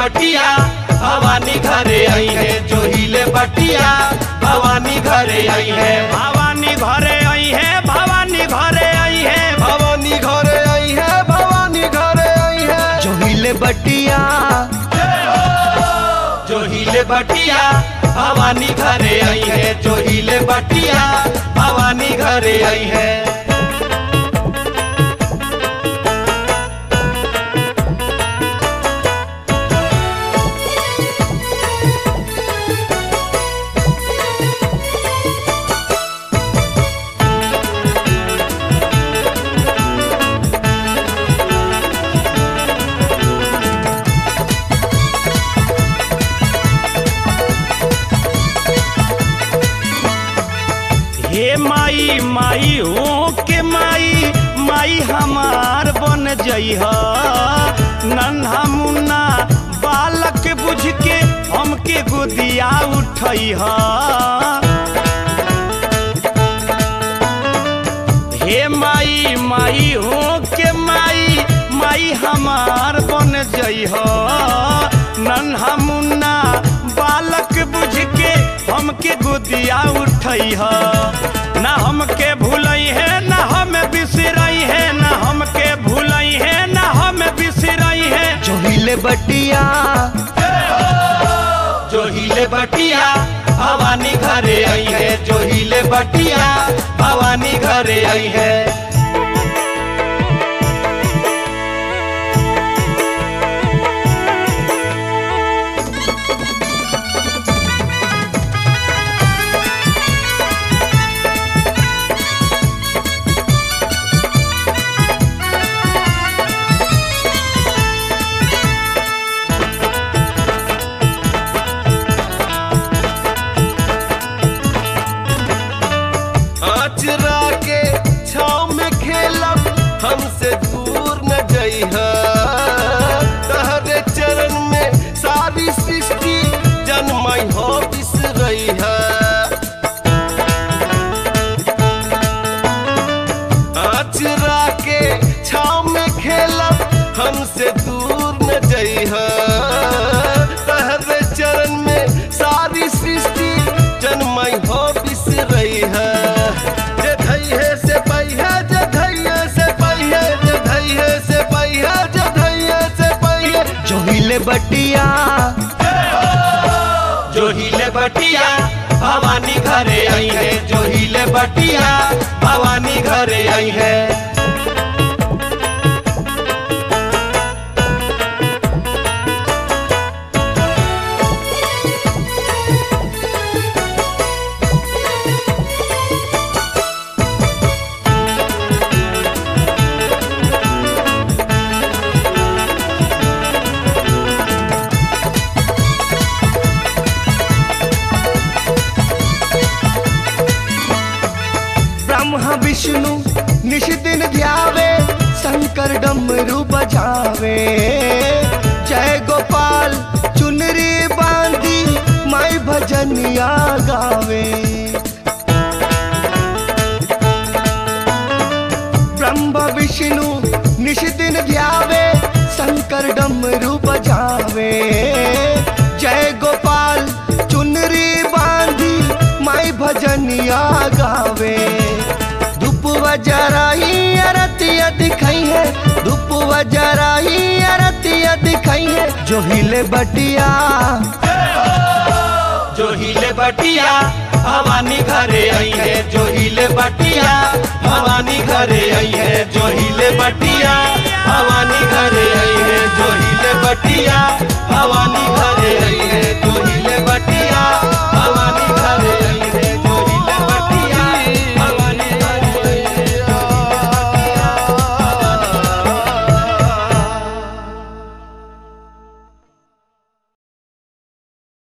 बटिया भवानी घरे आई है, जो हिले बटिया भवानी घरे आई है। भवानी घरे आई है, भवानी घरे आई है, भवानी घरे आई है, भवानी घरे आई है। जो हिले बटिया, जो हिले बटिया भवानी घरे आई है, जो हिले बटिया भवानी घरे आई है। हे माई माई हो के माई, माई हमार बन जइह। नन्हा मुन्ना बालक बुझ के हमके गोदिया उठइह। हे माई माई हो के माई, माई हमार बन जइह। नन्हा मुन्ना बालक बुझ के हमके गोदिया उठइह। ना हमके भूलई है, ना हमें बिसरई है, ना हमके भूलई है, ना हमें बिसरई है। जो हिले बटिया, जो हिले बटिया भवानी घरे आई है, जो हिले बटिया भवानी घरे आई है। आचरा के छाँव में खेलब, हमसे दूर न जइह। तहरे चरण में सारी सृष्टि जन्मई हो बिसरइह। आचरा के छाँव में खेलब, हमसे दूर न जइह। तहरे चरण में सारी सृष्टि जन्मई हो बिसरइह। जो हिले बटिया, जो हिले बटिया भवानी घरे आई है, जो हिले बटिया भवानी घरे आई है। ब्रह्मा विष्णु निश दिन ध्यावे, शंकर डमरू बजावे। जय गोपाल चुनरी बांधी, माई भजनिया गावे। ब्रह्मा विष्णु निश दिन ध्यावे, शंकर डमरू बजावे। जय गोपाल चुनरी बांधी, माई भजनिया गावे। धूप वजराई अरतिया दिखाई है, धूप वजराई अरतिया दिखाई है। जो हिले बटिया, जो हिले बटिया भवानी घरे आई है, जो हिले बटिया भवानी घरे आई है, जो हिले बटिया भवानी घरे आई है, जो हिले बटिया